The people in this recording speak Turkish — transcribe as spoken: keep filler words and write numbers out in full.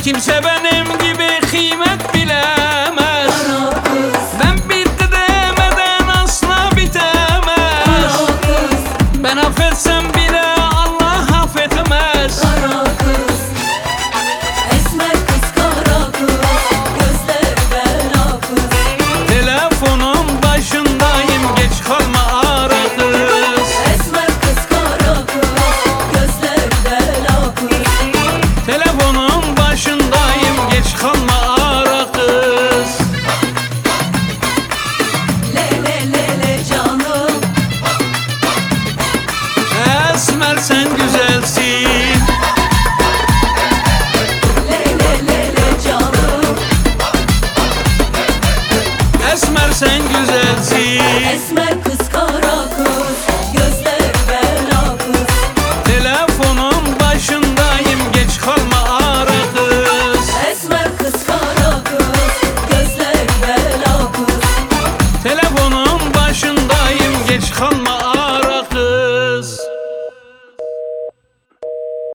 Kimse benim gibi kıymet bilemez. Kara kız, Ben bitti demeden asla bitemez. kara kız, Ben affetsem bile Allah affetmez. kara kız. Esmer kız, kara kız, gözler bela kız. Telefonun başındayım, geç kalma ara kız. Esmer kız, kara kız, gözler bela kız. Telefonun başındayım, geç kalma ara kız. Le le le le canım, Esmer sen güzelsin. le le le le canım. Esmer sen güzelsin. Esmer kız, kara kız, gözler bela kız. Telefonun başındayım, geç kalma ara kız. Esmer kız, kara kız, gözler bela kız. Telefon